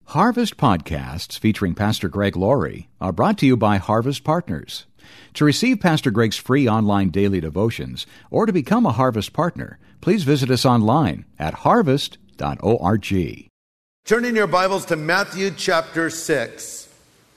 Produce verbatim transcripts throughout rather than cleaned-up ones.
Harvest podcasts featuring Pastor Greg Laurie are brought to you by Harvest Partners. To receive Pastor Greg's free online daily devotions or to become a Harvest partner, please visit us online at harvest dot org. Turn in your Bibles to Matthew chapter six.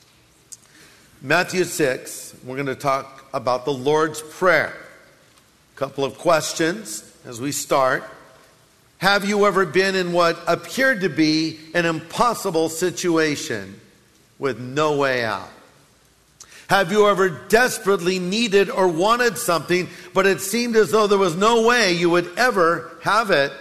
Matthew six, we're going to talk about the Lord's Prayer. A couple of questions as we start. Have you ever been in what appeared to be an impossible situation with no way out? Have you ever desperately needed or wanted something, but it seemed as though there was no way you would ever have it?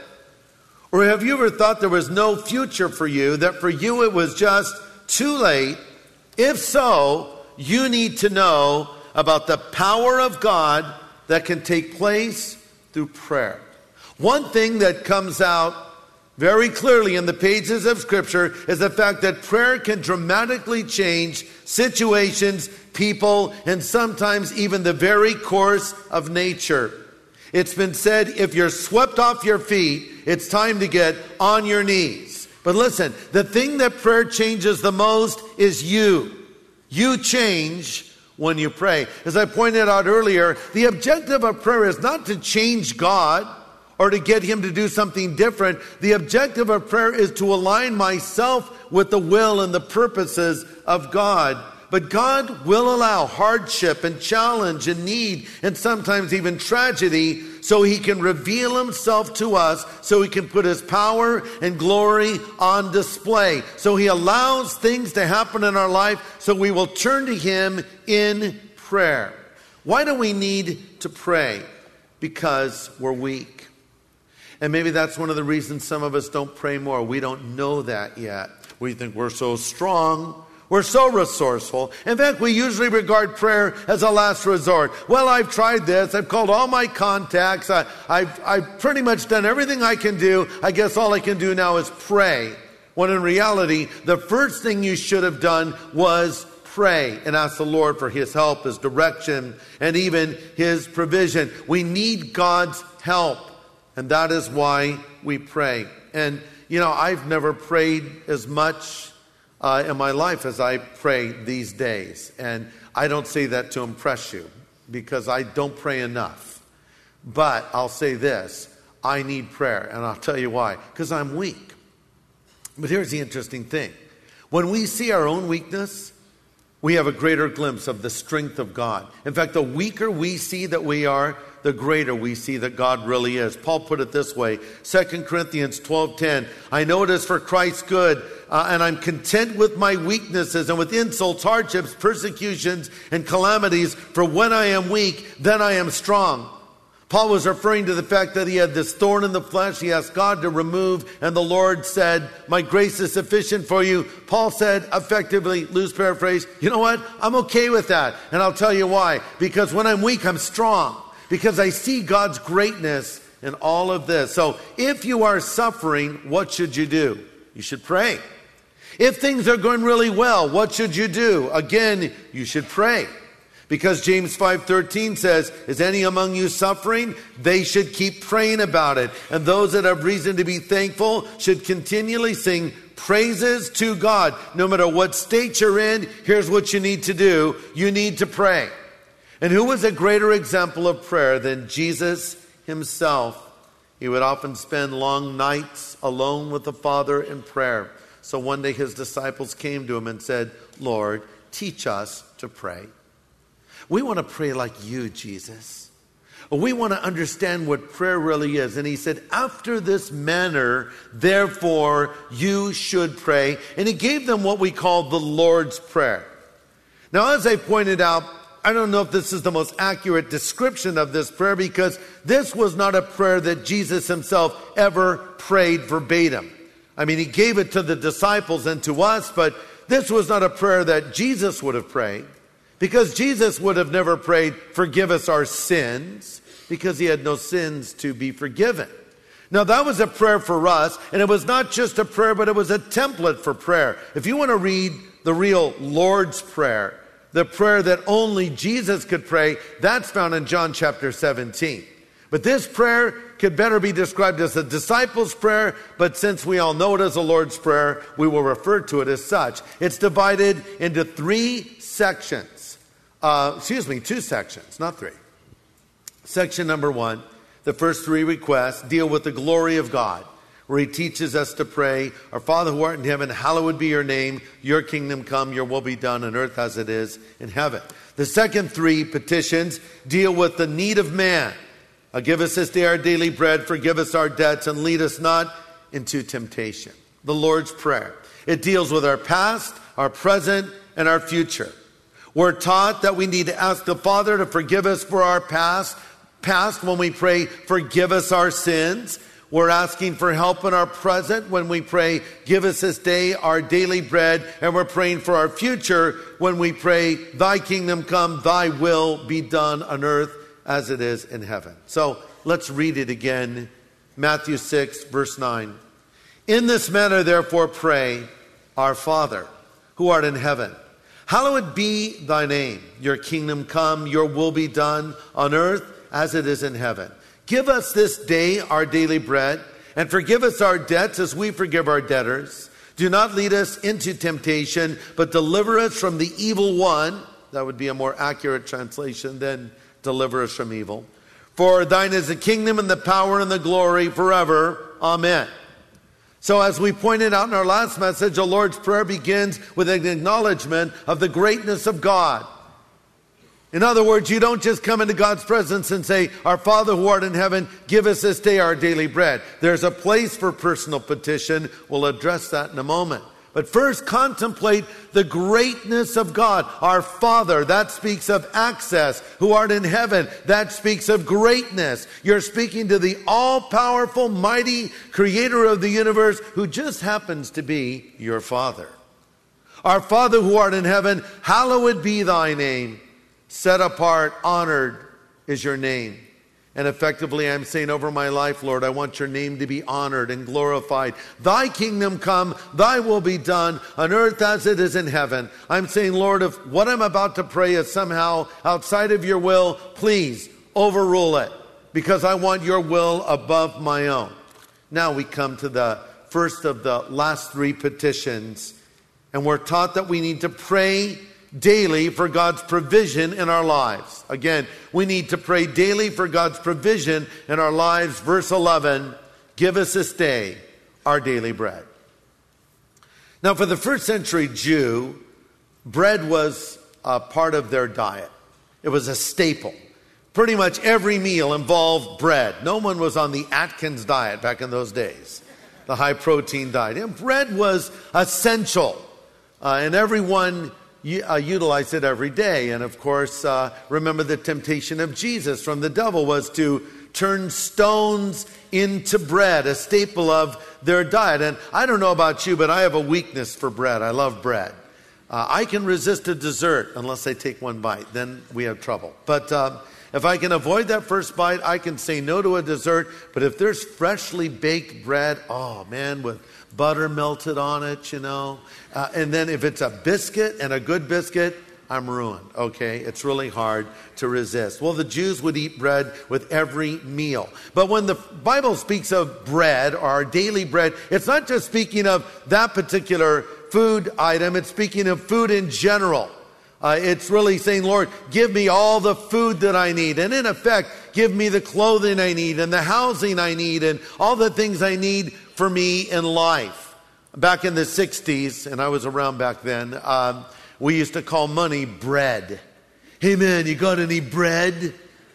Or have you ever thought there was no future for you, that for you it was just too late? If so, you need to know about the power of God that can take place through prayer. One thing that comes out very clearly in the pages of Scripture is the fact that prayer can dramatically change situations, people, and sometimes even the very course of nature. It's been said, if you're swept off your feet, it's time to get on your knees. But listen, the thing that prayer changes the most is you. You change when you pray. As I pointed out earlier, the objective of prayer is not to change God or to get him to do something different. The objective of prayer is to align myself with the will and the purposes of God. But God will allow hardship and challenge and need and sometimes even tragedy so he can reveal himself to us, so he can put his power and glory on display. So he allows things to happen in our life so we will turn to him in prayer. Why do we need to pray? Because we're weak. And maybe that's one of the reasons some of us don't pray more. We don't know that yet. We think we're so strong. We're so resourceful. In fact, we usually regard prayer as a last resort. Well, I've tried this. I've called all my contacts. I, I've, I've pretty much done everything I can do. I guess all I can do now is pray. When in reality, the first thing you should have done was pray and ask the Lord for his help, his direction, and even his provision. We need God's help. And that is why we pray. And, you know, I've never prayed as much uh, in my life as I pray these days. And I don't say that to impress you, because I don't pray enough. But I'll say this, I need prayer. And I'll tell you why. Because I'm weak. But here's the interesting thing. When we see our own weakness, we have a greater glimpse of the strength of God. In fact, the weaker we see that we are, the greater we see that God really is. Paul put it this way, Second Corinthians twelve ten, I know it is for Christ's good, uh, and I'm content with my weaknesses and with insults, hardships, persecutions, and calamities, for when I am weak, then I am strong. Paul was referring to the fact that he had this thorn in the flesh he asked God to remove, and the Lord said, my grace is sufficient for you. Paul said, effectively, loose paraphrase, you know what? I'm okay with that. And I'll tell you why. Because when I'm weak, I'm strong. Because I see God's greatness in all of this. So if you are suffering, what should you do? You should pray. If things are going really well, what should you do? Again, you should pray. Because James five thirteen says, is any among you suffering? They should keep praying about it. And those that have reason to be thankful should continually sing praises to God. No matter what state you're in, here's what you need to do. You need to pray. And who was a greater example of prayer than Jesus himself? He would often spend long nights alone with the Father in prayer. So one day his disciples came to him and said, Lord, teach us to pray. We want to pray like you, Jesus. We want to understand what prayer really is. And he said, after this manner, therefore, you should pray. And he gave them what we call the Lord's Prayer. Now, as I pointed out, I don't know if this is the most accurate description of this prayer, because this was not a prayer that Jesus himself ever prayed verbatim. I mean, he gave it to the disciples and to us, but this was not a prayer that Jesus would have prayed, because Jesus would have never prayed, forgive us our sins, because he had no sins to be forgiven. Now, that was a prayer for us, and it was not just a prayer, but it was a template for prayer. If you want to read the real Lord's Prayer, the prayer that only Jesus could pray, that's found in John chapter seventeen. But this prayer could better be described as a disciples' prayer, but since we all know it as a Lord's Prayer, we will refer to it as such. It's divided into three sections. Uh, excuse me, two sections, not three. Section number one, the first three requests deal with the glory of God, where he teaches us to pray, Our Father who art in heaven, hallowed be your name, your kingdom come, your will be done on earth as it is in heaven. The second three petitions deal with the need of man. Uh, give us this day our daily bread, forgive us our debts, and lead us not into temptation. The Lord's Prayer. It deals with our past, our present, and our future. We're taught that we need to ask the Father to forgive us for our past. Past, when we pray, forgive us our sins. We're asking for help in our present when we pray, give us this day our daily bread. And we're praying for our future when we pray, thy kingdom come, thy will be done on earth as it is in heaven. So let's read it again. Matthew six, verse nine. In this manner, therefore, pray, Our Father, who art in heaven, hallowed be thy name. Your kingdom come, your will be done on earth as it is in heaven. Give us this day our daily bread, and forgive us our debts as we forgive our debtors. Do not lead us into temptation, but deliver us from the evil one. That would be a more accurate translation than deliver us from evil. For thine is the kingdom and the power and the glory forever. Amen. So as we pointed out in our last message, the Lord's Prayer begins with an acknowledgement of the greatness of God. In other words, you don't just come into God's presence and say, Our Father who art in heaven, give us this day our daily bread. There's a place for personal petition. We'll address that in a moment. But first, contemplate the greatness of God. Our Father, that speaks of access. Who art in heaven, that speaks of greatness. You're speaking to the all-powerful, mighty creator of the universe who just happens to be your Father. Our Father who art in heaven, hallowed be thy name. Set apart, honored is your name. And effectively, I'm saying over my life, Lord, I want your name to be honored and glorified. Thy kingdom come, thy will be done on earth as it is in heaven. I'm saying, Lord, if what I'm about to pray is somehow outside of your will, please overrule it, because I want your will above my own. Now we come to the first of the last three petitions, and we're taught that we need to pray daily for God's provision in our lives. Again, we need to pray daily for God's provision in our lives. Verse eleven, give us this day our daily bread. Now, for the first century Jew, bread was a part of their diet. It was a staple. Pretty much every meal involved bread. No one was on the Atkins diet back in those days, the high protein diet. And bread was essential, uh, and everyone Uh, utilize it every day. And of course, uh, remember the temptation of Jesus from the devil was to turn stones into bread, a staple of their diet. And I don't know about you, but I have a weakness for bread. I love bread. Uh, I can resist a dessert unless I take one bite. Then we have trouble. But uh, if I can avoid that first bite, I can say no to a dessert. But if there's freshly baked bread, oh man, with butter melted on it, you know. Uh, and then if it's a biscuit and a good biscuit, I'm ruined, okay? It's really hard to resist. Well, the Jews would eat bread with every meal. But when the Bible speaks of bread, or our daily bread, it's not just speaking of that particular food item. It's speaking of food in general. Uh, it's really saying, Lord, give me all the food that I need. And in effect, give me the clothing I need and the housing I need and all the things I need for me in life. Back in the sixties, and I was around back then, um, we used to call money bread. Hey man, you got any bread?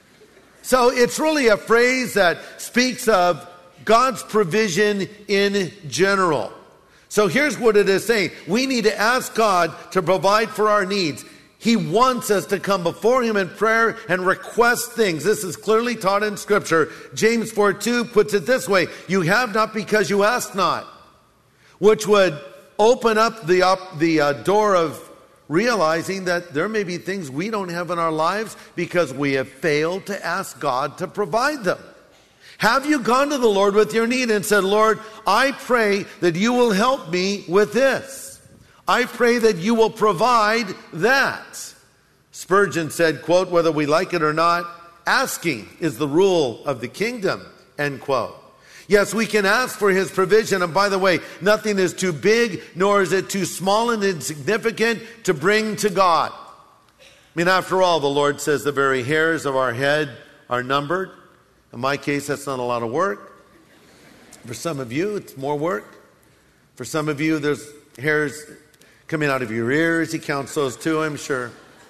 So it's really a phrase that speaks of God's provision in general. So here's what it is saying. We need to ask God to provide for our needs. He wants us to come before him in prayer and request things. This is clearly taught in Scripture. James four two puts it this way. You have not because you ask not. Which would open up the, up the uh, door of realizing that there may be things we don't have in our lives because we have failed to ask God to provide them. Have you gone to the Lord with your need and said, Lord, I pray that you will help me with this. I pray that you will provide that. Spurgeon said, quote, whether we like it or not, asking is the rule of the kingdom, end quote. Yes, we can ask for his provision. And by the way, nothing is too big, nor is it too small and insignificant to bring to God. I mean, after all, the Lord says the very hairs of our head are numbered. In my case, that's not a lot of work. For some of you, it's more work. For some of you, there's hairs coming out of your ears. He counts those too, I'm sure.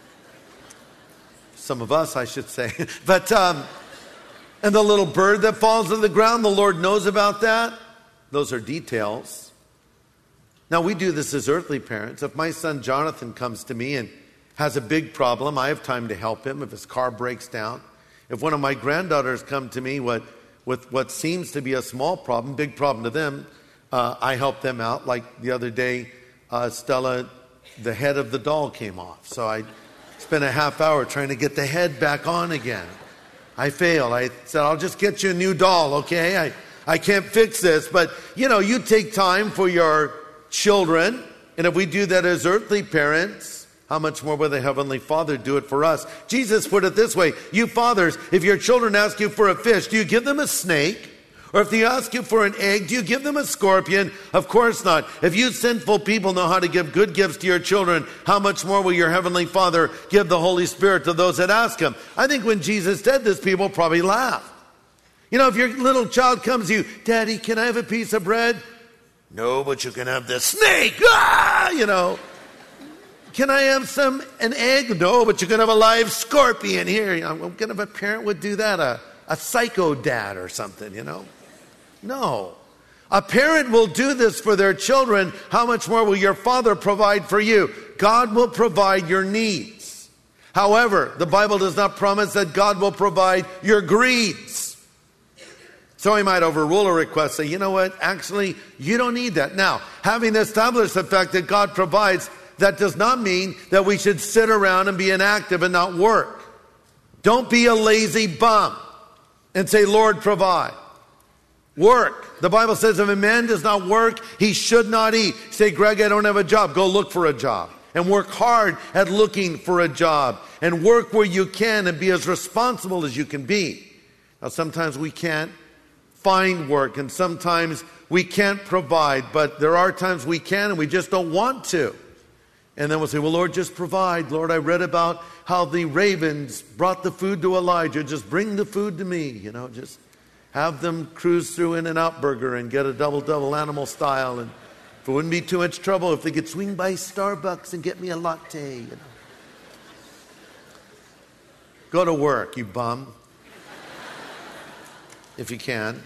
Some of us, I should say. But, um, and the little bird that falls to the ground, the Lord knows about that. Those are details. Now, we do this as earthly parents. If my son Jonathan comes to me and has a big problem, I have time to help him if his car breaks down. If one of my granddaughters come to me with, with what seems to be a small problem, big problem to them, uh, I help them out. Like the other day, uh, Stella, the head of the doll came off. So I spent a half hour trying to get the head back on again. I failed. I said, I'll just get you a new doll, okay? I, I can't fix this. But, you know, you take time for your children. And if we do that as earthly parents, how much more will the Heavenly Father do it for us? Jesus put it this way. You fathers, if your children ask you for a fish, do you give them a snake? Or if they ask you for an egg, do you give them a scorpion? Of course not. If you sinful people know how to give good gifts to your children, how much more will your Heavenly Father give the Holy Spirit to those that ask Him? I think when Jesus said this, people probably laughed. You know, if your little child comes to you, Daddy, can I have a piece of bread? No, but you can have the snake. Ah, you know. Can I have some, an egg? No, but you can have a live scorpion here. You know, what kind of a parent would do that? A, a psycho dad or something, you know? No. A parent will do this for their children. How much more will your Father provide for you? God will provide your needs. However, the Bible does not promise that God will provide your greeds. So he might overrule a request, say, you know what, actually, you don't need that. Now, having established the fact that God provides, that does not mean that we should sit around and be inactive and not work. Don't be a lazy bum and say, Lord, provide. Work. The Bible says if a man does not work, he should not eat. Say, Greg, I don't have a job. Go look for a job. And work hard at looking for a job. And work where you can and be as responsible as you can be. Now, sometimes we can't find work and sometimes we can't provide. But there are times we can and we just don't want to. And then we'll say, well, Lord, just provide. Lord, I read about how the ravens brought the food to Elijah. Just bring the food to me. You know, just have them cruise through In-N-Out Burger and get a double-double animal style. And if it wouldn't be too much trouble, if they could swing by Starbucks and get me a latte, you know. Go to work, you bum. If you can.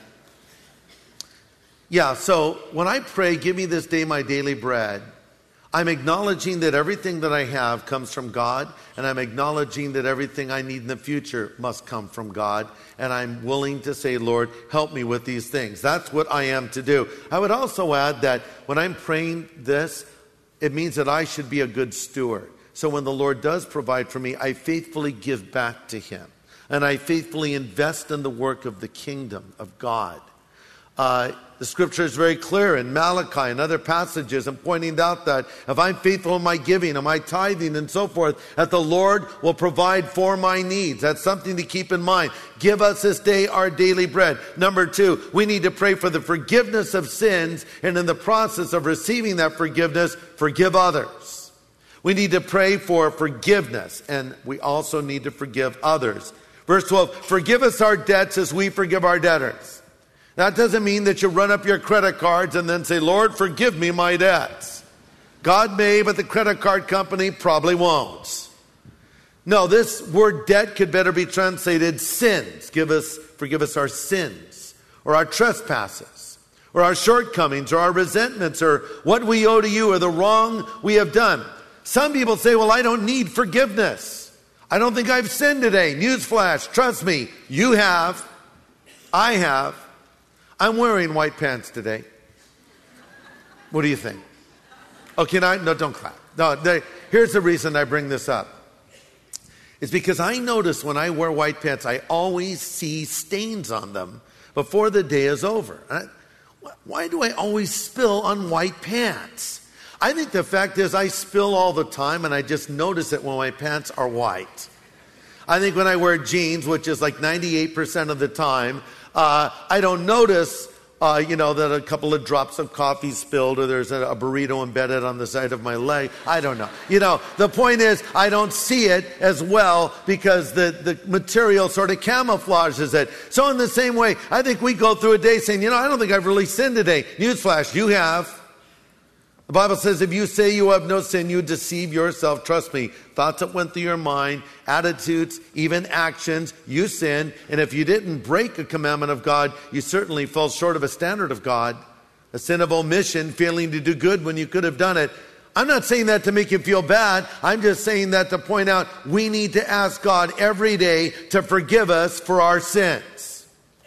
Yeah, so when I pray, give me this day my daily bread, I'm acknowledging that everything that I have comes from God, and I'm acknowledging that everything I need in the future must come from God, and I'm willing to say, Lord, help me with these things. That's what I am to do. I would also add that when I'm praying this, it means that I should be a good steward. So when the Lord does provide for me, I faithfully give back to Him, and I faithfully invest in the work of the kingdom of God. Uh, the scripture is very clear in Malachi and other passages and pointing out that if I'm faithful in my giving and my tithing and so forth, that the Lord will provide for my needs. That's something to keep in mind. Give us this day our daily bread. Number two, we need to pray for the forgiveness of sins, and in the process of receiving that forgiveness, forgive others. We need to pray for forgiveness, and we also need to forgive others. Verse twelve, forgive us our debts as we forgive our debtors. That doesn't mean that you run up your credit cards and then say, Lord, forgive me my debts. God may, but the credit card company probably won't. No, this word debt could better be translated sins. Give us, forgive us our sins, or our trespasses, or our shortcomings, or our resentments, or what we owe to you, or the wrong we have done. Some people say, well, I don't need forgiveness. I don't think I've sinned today. Newsflash, trust me, you have. I have. I'm wearing white pants today. What do you think? Oh, can I? No, don't clap. No, they, here's the reason I bring this up. It's because I notice when I wear white pants, I always see stains on them before the day is over. I, why do I always spill on white pants? I think the fact is I spill all the time and I just notice it when my pants are white. I think when I wear jeans, which is like ninety-eight percent of the time, uh, I don't notice, uh, you know, that a couple of drops of coffee spilled or there's a, a burrito embedded on the side of my leg. I don't know. You know, the point is I don't see it as well because the, the material sort of camouflages it. So in the same way, I think we go through a day saying, you know, I don't think I've really sinned today. Newsflash, you have. The Bible says if you say you have no sin, you deceive yourself. Trust me, thoughts that went through your mind, attitudes, even actions, you sin. And if you didn't break a commandment of God, you certainly fell short of a standard of God. A sin of omission, failing to do good when you could have done it. I'm not saying that to make you feel bad. I'm just saying that to point out we need to ask God every day to forgive us for our sins.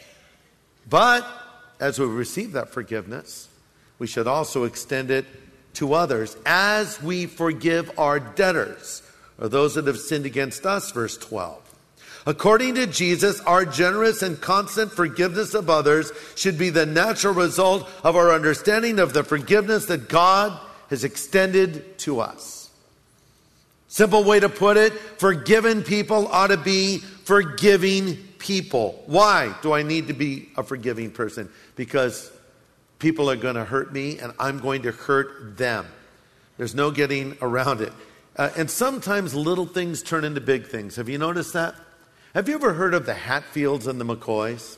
But as we receive that forgiveness, we should also extend it to others as we forgive our debtors, or those that have sinned against us, verse twelve. According to Jesus, our generous and constant forgiveness of others should be the natural result of our understanding of the forgiveness that God has extended to us. Simple way to put it, forgiven people ought to be forgiving people. Why do I need to be a forgiving person? Because people are going to hurt me, and I'm going to hurt them. There's no getting around it. Uh, and sometimes little things turn into big things. Have you noticed that? Have you ever heard of the Hatfields and the McCoys?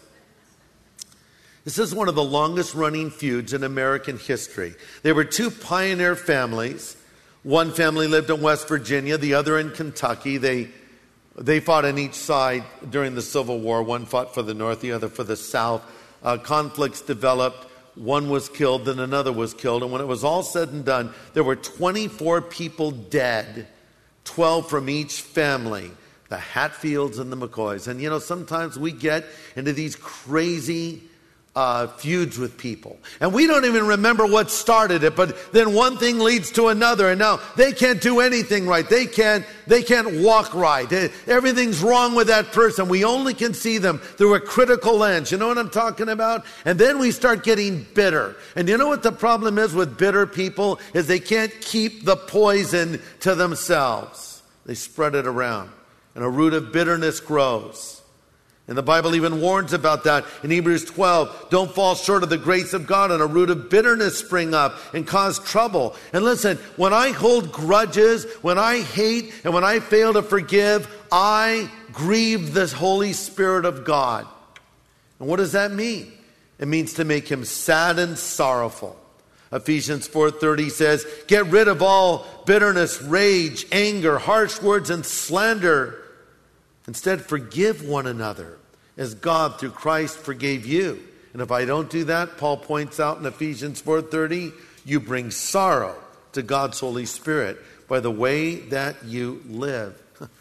This is one of the longest running feuds in American history. They were two pioneer families. One family lived in West Virginia, the other in Kentucky. They, they fought on each side during the Civil War. One fought for the North, the other for the South. Uh, conflicts developed. One was killed, then another was killed. And when it was all said and done, there were twenty-four people dead, twelve from each family, the Hatfields and the McCoys. And you know, sometimes we get into these crazy uh, feuds with people. And we don't even remember what started it, but then one thing leads to another. And now they can't do anything right. They can't, they can't walk right. Everything's wrong with that person. We only can see them through a critical lens. You know what I'm talking about? And then we start getting bitter. And you know what the problem is with bitter people? Is they can't keep the poison to themselves. They spread it around. And a root of bitterness grows. And the Bible even warns about that in Hebrews twelve. Don't fall short of the grace of God, and a root of bitterness spring up and cause trouble. And listen, when I hold grudges, when I hate, and when I fail to forgive, I grieve the Holy Spirit of God. And what does that mean? It means to make him sad and sorrowful. Ephesians four thirty says, get rid of all bitterness, rage, anger, harsh words, and slander. Instead, forgive one another as God through Christ forgave you. And if I don't do that, Paul points out in Ephesians four thirty, you bring sorrow to God's Holy Spirit by the way that you live.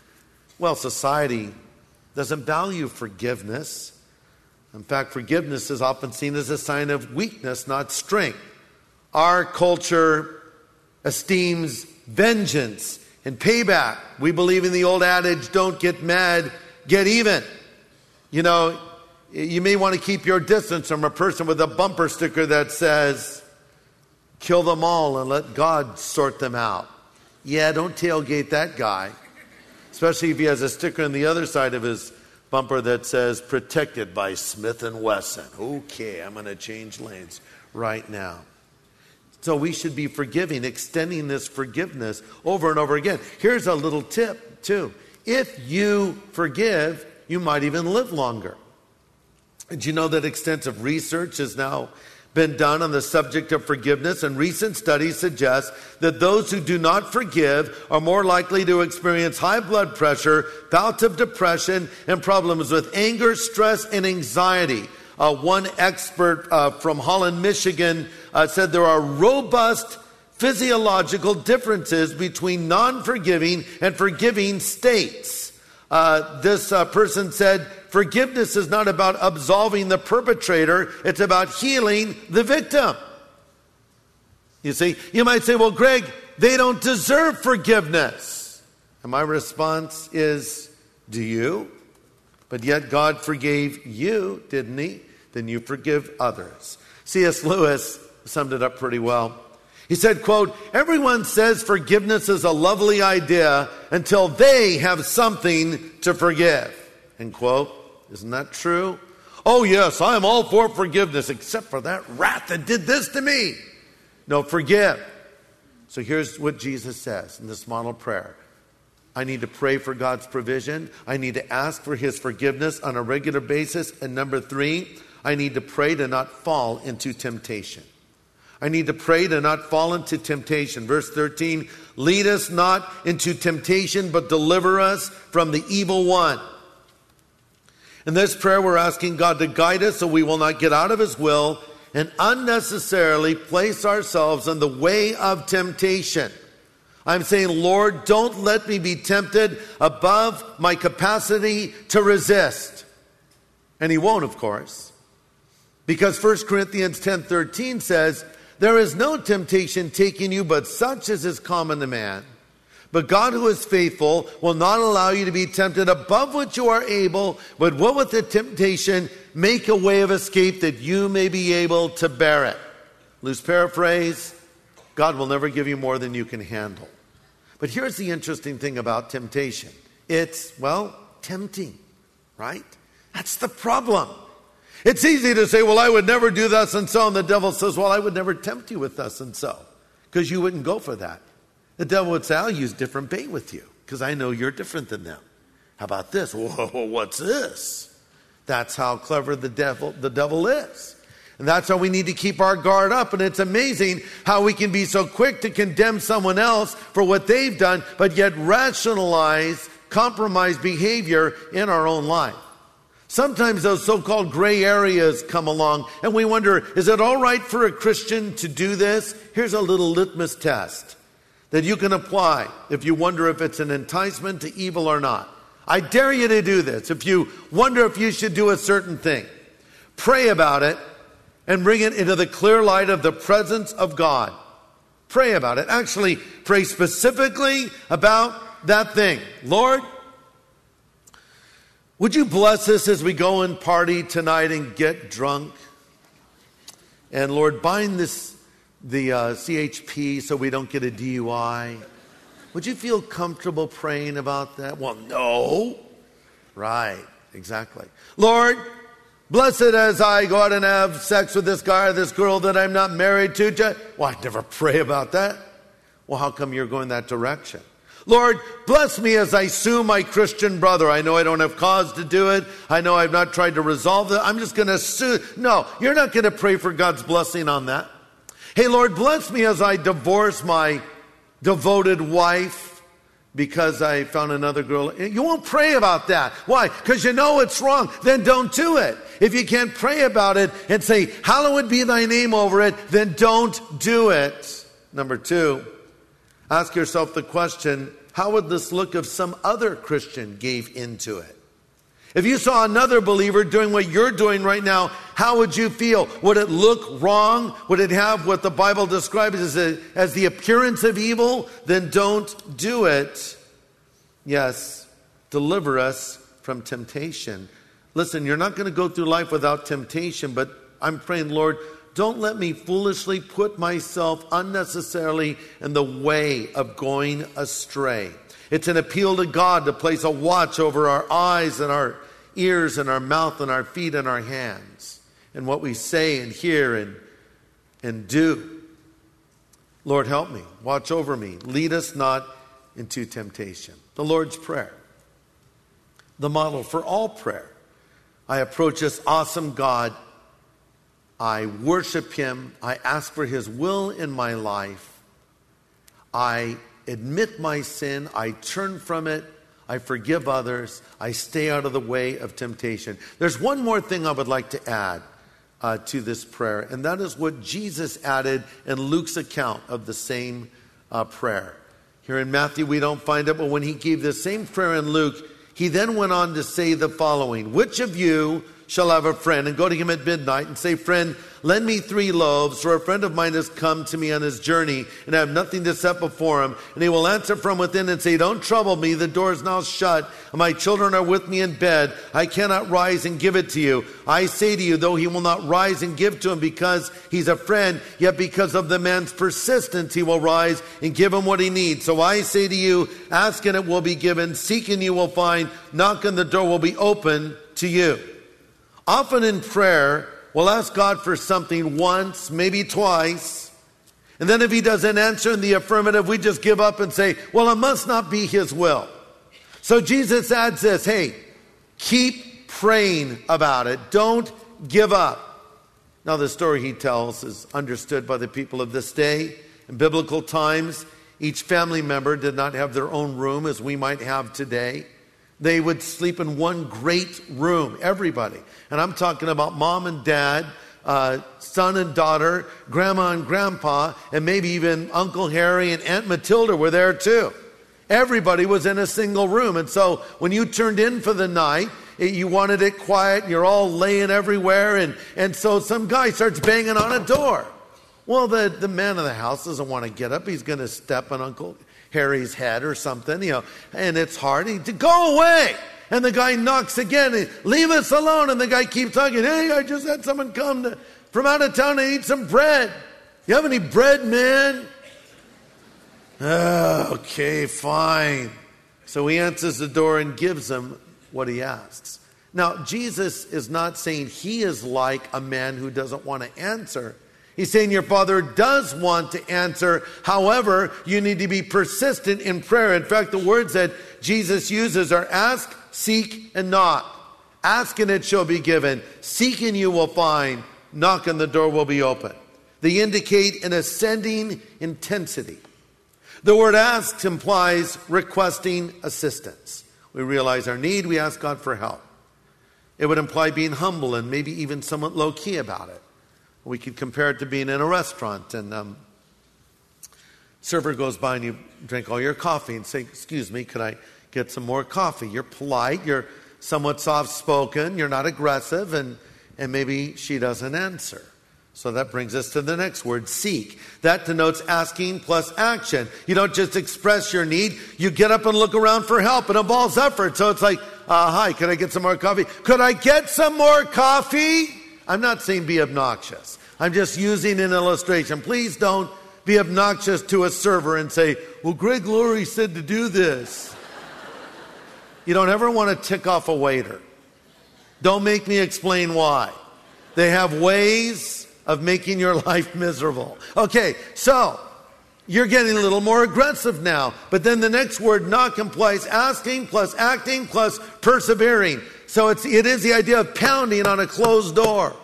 Well, society doesn't value forgiveness. In fact, forgiveness is often seen as a sign of weakness, not strength. Our culture esteems vengeance and payback. We believe in the old adage, don't get mad, get even. You know, you may want to keep your distance from a person with a bumper sticker that says, kill them all and let God sort them out. Yeah, don't tailgate that guy. Especially if he has a sticker on the other side of his bumper that says, protected by Smith and Wesson. Okay, I'm going to change lanes right now. So we should be forgiving, extending this forgiveness over and over again. Here's a little tip, too. If you forgive, you might even live longer. Did you know that extensive research has now been done on the subject of forgiveness? And recent studies suggest that those who do not forgive are more likely to experience high blood pressure, bouts of depression, and problems with anger, stress, and anxiety. Uh, one expert uh, from Holland, Michigan, uh, said there are robust physiological differences between non-forgiving and forgiving states. Uh, this uh, person said, forgiveness is not about absolving the perpetrator, it's about healing the victim. You see, you might say, well, Greg, they don't deserve forgiveness. And my response is, do you? But yet God forgave you, didn't he? Then you forgive others. C S Lewis summed it up pretty well. He said, quote, everyone says forgiveness is a lovely idea until they have something to forgive. End quote. Isn't that true? Oh yes, I'm all for forgiveness, except for that rat that did this to me. No, forgive. So here's what Jesus says in this model prayer. I need to pray for God's provision. I need to ask for his forgiveness on a regular basis. And number three, I need to pray to not fall into temptation. I need to pray to not fall into temptation. Verse thirteen, lead us not into temptation, but deliver us from the evil one. In this prayer, we're asking God to guide us so we will not get out of his will and unnecessarily place ourselves in the way of temptation. I'm saying, Lord, don't let me be tempted above my capacity to resist. And he won't, of course. Because First Corinthians ten thirteen says, there is no temptation taking you but such as is common to man. But God, who is faithful, will not allow you to be tempted above what you are able, but what with the temptation, make a way of escape that you may be able to bear it. Loose paraphrase, God will never give you more than you can handle. But here's the interesting thing about temptation. It's, well, tempting, right? That's the problem. It's easy to say, well, I would never do thus and so. And the devil says, well, I would never tempt you with thus and so. Because you wouldn't go for that. The devil would say, I'll use different bait with you. Because I know you're different than them. How about this? Whoa, what's this? That's how clever the devil, the devil is. And that's how we need to keep our guard up. And it's amazing how we can be so quick to condemn someone else for what they've done, but yet rationalize compromised behavior in our own life. Sometimes those so-called gray areas come along and we wonder, is it all right for a Christian to do this? Here's a little litmus test that you can apply if you wonder if it's an enticement to evil or not. I dare you to do this. If you wonder if you should do a certain thing, pray about it and bring it into the clear light of the presence of God. Pray about it. Actually, pray specifically about that thing. Lord, would you bless us as we go and party tonight and get drunk? And Lord, bind this the uh, C H P so we don't get a D U I. Would you feel comfortable praying about that? Well, no. Right, exactly. Lord, bless it as I go out and have sex with this guy or this girl that I'm not married to. Well, I never pray about that. Well, how come you're going that direction? Lord, bless me as I sue my Christian brother. I know I don't have cause to do it. I know I've not tried to resolve it. I'm just going to sue. No, you're not going to pray for God's blessing on that. Hey, Lord, bless me as I divorce my devoted wife because I found another girl. You won't pray about that. Why? Because you know it's wrong. Then don't do it. If you can't pray about it and say, hallowed be thy name over it, then don't do it. Number two, ask yourself the question, how would this look if some other Christian gave into it? If you saw another believer doing what you're doing right now, how would you feel? Would it look wrong? Would it have what the Bible describes as, a, as the appearance of evil? Then don't do it. Yes, deliver us from temptation. Listen, you're not going to go through life without temptation, but I'm praying, Lord, don't let me foolishly put myself unnecessarily in the way of going astray. It's an appeal to God to place a watch over our eyes and our ears and our mouth and our feet and our hands and what we say and hear and, and do. Lord, help me. Watch over me. Lead us not into temptation. The Lord's Prayer, the model for all prayer. I approach this awesome God. I worship him. I ask for his will in my life. I admit my sin. I turn from it. I forgive others. I stay out of the way of temptation. There's one more thing I would like to add uh, to this prayer, and that is what Jesus added in Luke's account of the same uh, prayer. Here in Matthew, we don't find it, but when he gave the same prayer in Luke, he then went on to say the following: which of you, shall have a friend, and go to him at midnight and say, friend, lend me three loaves, for a friend of mine has come to me on his journey, and I have nothing to set before him. And he will answer from within and say, don't trouble me, the door is now shut, and my children are with me in bed. I cannot rise and give it to you. I say to you, though he will not rise and give to him because he's a friend, yet because of the man's persistence he will rise and give him what he needs. So I say to you, ask and it will be given, seek and you will find, knock and the door will be open to you. Often in prayer, we'll ask God for something once, maybe twice, and then if he doesn't answer in the affirmative, we just give up and say, well, it must not be his will. So Jesus adds this, hey, keep praying about it. Don't give up. Now the story he tells is understood by the people of this day. In biblical times, each family member did not have their own room as we might have today. They would sleep in one great room, everybody. And I'm talking about mom and dad, uh, son and daughter, grandma and grandpa, and maybe even Uncle Harry and Aunt Matilda were there too. Everybody was in a single room. And so when you turned in for the night, it, you wanted it quiet, and you're all laying everywhere. And, and so some guy starts banging on a door. Well, the, the man of the house doesn't want to get up. He's going to step on Uncle Harry's head or something, you know, and it's hard. He to go away. And the guy knocks again. And, leave us alone. And the guy keeps talking. Hey, I just had someone come to, from out of town to eat some bread. You have any bread, man? Oh, okay, fine. So he answers the door and gives him what he asks. Now, Jesus is not saying he is like a man who doesn't want to answer. He's saying your Father does want to answer. However, you need to be persistent in prayer. In fact, the words that Jesus uses are ask, seek, and knock. Ask and it shall be given. Seek and you will find. Knock and the door will be open. They indicate an ascending intensity. The word ask implies requesting assistance. We realize our need, we ask God for help. It would imply being humble and maybe even somewhat low-key about it. We could compare it to being in a restaurant and um, server goes by and you drink all your coffee and say, excuse me, could I get some more coffee? You're polite, you're somewhat soft-spoken, you're not aggressive, and, and maybe she doesn't answer. So that brings us to the next word, seek. That denotes asking plus action. You don't just express your need, you get up and look around for help. It involves effort. So it's like, uh, hi, could I get some more coffee? Could I get some more coffee? I'm not saying be obnoxious. I'm just using an illustration. Please don't be obnoxious to a server and say, well, Greg Laurie said to do this. You don't ever want to tick off a waiter. Don't make me explain why. They have ways of making your life miserable. Okay, so you're getting a little more aggressive now. But then the next word, knock, implies asking plus acting plus persevering. So it's, it is the idea of pounding on a closed door.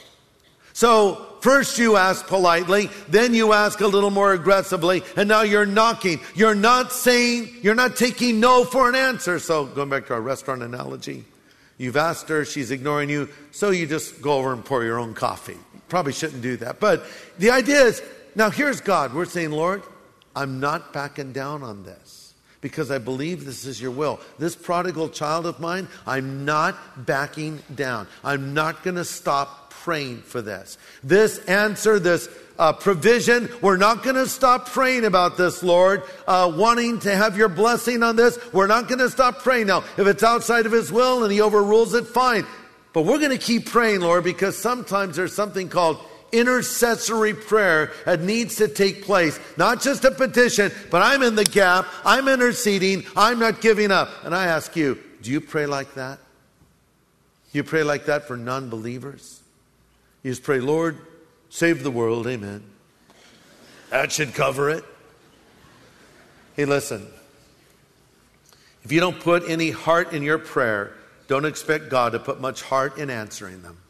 So first you ask politely, then you ask a little more aggressively, and now you're knocking. You're not saying, you're not taking no for an answer. So going back to our restaurant analogy, you've asked her, she's ignoring you, so you just go over and pour your own coffee. Probably shouldn't do that. But the idea is, now here's God. We're saying, Lord, I'm not backing down on this because I believe this is your will. This prodigal child of mine, I'm not backing down. I'm not going to stop praying for this. This answer, this uh, provision, we're not going to stop praying about this, Lord. Uh, wanting to have your blessing on this, we're not going to stop praying. Now, if it's outside of his will and he overrules it, fine. But we're going to keep praying, Lord, because sometimes there's something called intercessory prayer that needs to take place. Not just a petition, but I'm in the gap, I'm interceding, I'm not giving up. And I ask you, do you pray like that? You pray like that for non-believers? You just pray, Lord, save the world, amen. That should cover it. Hey, listen. If you don't put any heart in your prayer, don't expect God to put much heart in answering them.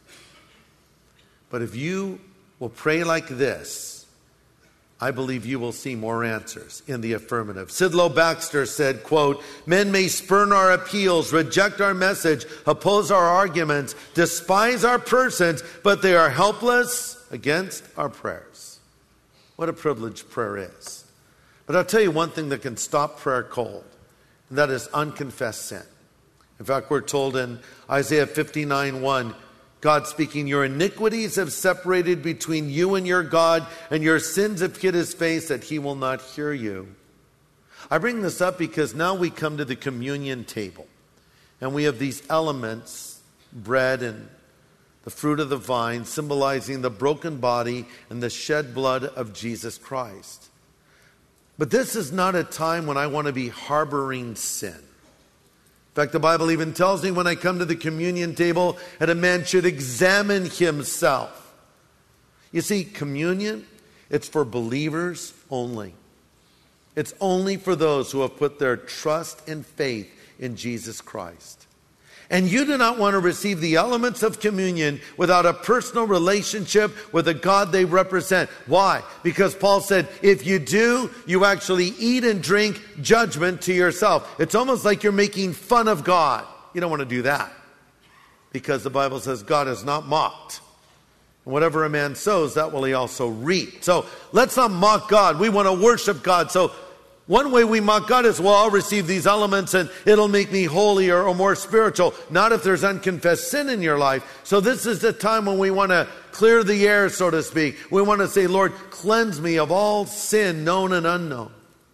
But if you will pray like this, I believe you will see more answers in the affirmative. Sidlow Baxter said, quote, men may spurn our appeals, reject our message, oppose our arguments, despise our persons, but they are helpless against our prayers. What a privilege prayer is. But I'll tell you one thing that can stop prayer cold, and that is unconfessed sin. In fact, we're told in Isaiah fifty-nine one, God speaking, your iniquities have separated between you and your God, and your sins have hid his face that he will not hear you. I bring this up because now we come to the communion table. And we have these elements, bread and the fruit of the vine, symbolizing the broken body and the shed blood of Jesus Christ. But this is not a time when I want to be harboring sin. In fact, the Bible even tells me when I come to the communion table that a man should examine himself. You see, communion, it's for believers only. It's only for those who have put their trust and faith in Jesus Christ. And you do not want to receive the elements of communion without a personal relationship with the God they represent. Why? Because Paul said, if you do, you actually eat and drink judgment to yourself. It's almost like you're making fun of God. You don't want to do that. Because the Bible says God is not mocked. And whatever a man sows, that will he also reap. So let's not mock God. We want to worship God. So one way we mock God is, well, I'll receive these elements and it'll make me holier or more spiritual. Not if there's unconfessed sin in your life. So this is the time when we want to clear the air, so to speak. We want to say, Lord, cleanse me of all sin, known and unknown.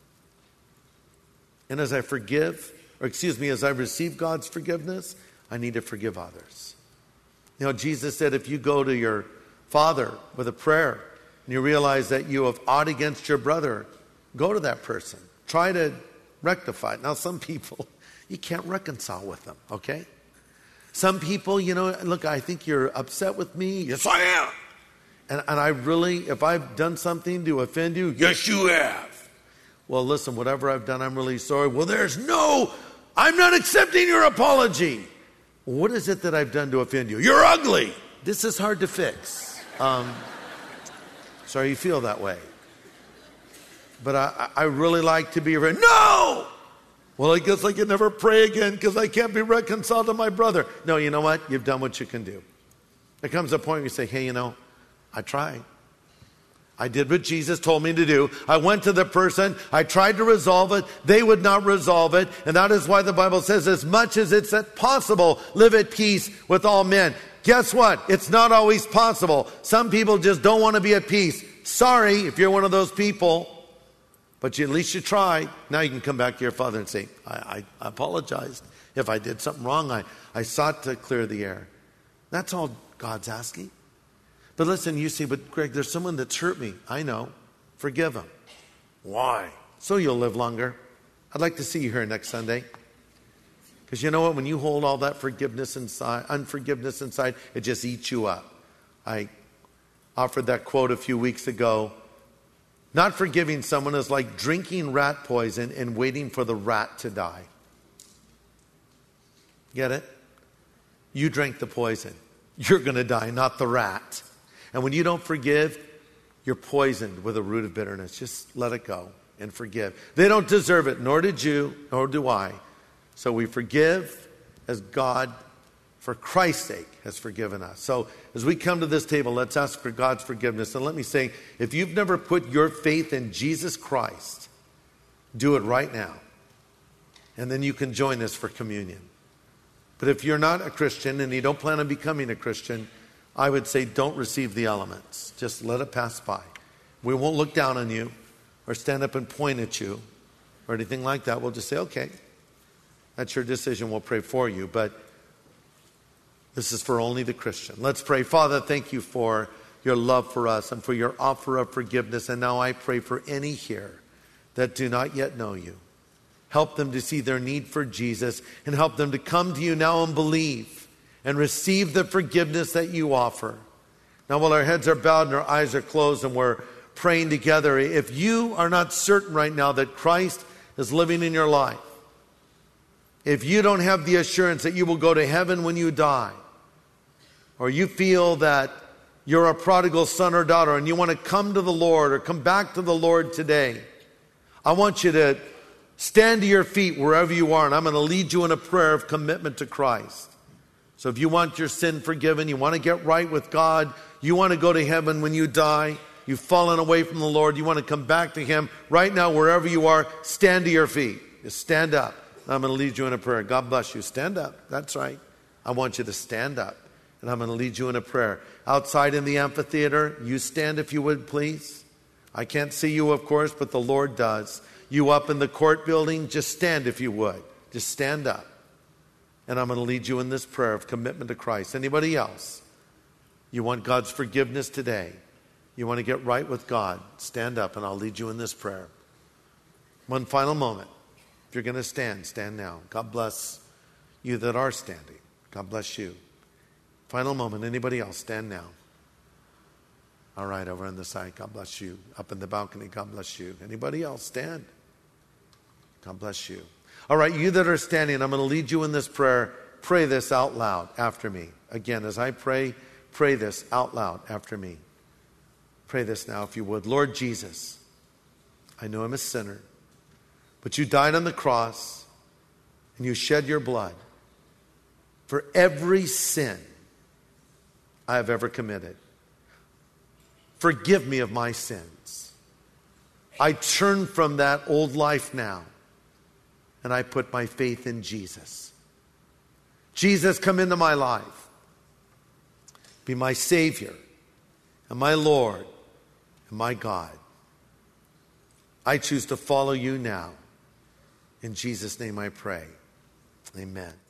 And as I forgive, or excuse me, as I receive God's forgiveness, I need to forgive others. You know, Jesus said, if you go to your Father with a prayer and you realize that you have ought against your brother, go to that person. Try to rectify it. Now, some people, you can't reconcile with them, okay? Some people, you know, look, I think you're upset with me. Yes, I am. And, and I really, if I've done something to offend you, yes, you have. Well, listen, whatever I've done, I'm really sorry. Well, there's no, I'm not accepting your apology. What is it that I've done to offend you? You're ugly. This is hard to fix. Um, sorry you feel that way. But I, I really like to be a friend. No! Well, I guess I can never pray again because I can't be reconciled to my brother. No, you know what? You've done what you can do. There comes a point where you say, hey, you know, I tried. I did what Jesus told me to do. I went to the person. I tried to resolve it. They would not resolve it. And that is why the Bible says, as much as it's possible, live at peace with all men. Guess what? It's not always possible. Some people just don't want to be at peace. Sorry if you're one of those people. But you, at least you tried. Now you can come back to your Father and say, I, I, I apologized. If I did something wrong, I, I sought to clear the air. That's all God's asking. But listen, you say, but Greg, there's someone that's hurt me. I know. Forgive him. Why? So you'll live longer. I'd like to see you here next Sunday. Because you know what? When you hold all that forgiveness inside, unforgiveness inside, it just eats you up. I offered that quote a few weeks ago. Not forgiving someone is like drinking rat poison and waiting for the rat to die. Get it? You drank the poison. You're going to die, not the rat. And when you don't forgive, you're poisoned with a root of bitterness. Just let it go and forgive. They don't deserve it, nor did you, nor do I. So we forgive as God, for Christ's sake, has forgiven us. So as we come to this table, let's ask for God's forgiveness. And let me say, if you've never put your faith in Jesus Christ, do it right now. And then you can join us for communion. But if you're not a Christian and you don't plan on becoming a Christian, I would say don't receive the elements. Just let it pass by. We won't look down on you or stand up and point at you or anything like that. We'll just say, okay, that's your decision. We'll pray for you. But this is for only the Christian. Let's pray. Father, thank you for your love for us and for your offer of forgiveness. And now I pray for any here that do not yet know you. Help them to see their need for Jesus and help them to come to you now and believe and receive the forgiveness that you offer. Now, while our heads are bowed and our eyes are closed and we're praying together, if you are not certain right now that Christ is living in your life, if you don't have the assurance that you will go to heaven when you die, or you feel that you're a prodigal son or daughter and you want to come to the Lord or come back to the Lord today, I want you to stand to your feet wherever you are, and I'm going to lead you in a prayer of commitment to Christ. So if you want your sin forgiven, you want to get right with God, you want to go to heaven when you die, you've fallen away from the Lord, you want to come back to Him, right now, wherever you are, stand to your feet. Just stand up. and I'm going to lead you in a prayer. God bless you. Stand up. That's right. I want you to stand up, and I'm going to lead you in a prayer. Outside in the amphitheater, you stand if you would, please. I can't see you, of course, but the Lord does. You up in the court building, just stand if you would. Just stand up. And I'm going to lead you in this prayer of commitment to Christ. Anybody else? You want God's forgiveness today? You want to get right with God? Stand up and I'll lead you in this prayer. One final moment. If you're going to stand, stand now. God bless you that are standing. God bless you. Final moment. Anybody else? Stand now. All right, over on the side. God bless you. Up in the balcony. God bless you. Anybody else? Stand. God bless you. All right, you that are standing, I'm going to lead you in this prayer. Pray this out loud after me. Again, as I pray, pray this out loud after me. Pray this now if you would. Lord Jesus, I know I'm a sinner, but you died on the cross and you shed your blood for every sin I have ever committed. Forgive me of my sins. I turn from that old life now, and I put my faith in Jesus. Jesus, come into my life. Be my Savior and my Lord and my God. I choose to follow you now. In Jesus' name I pray. Amen.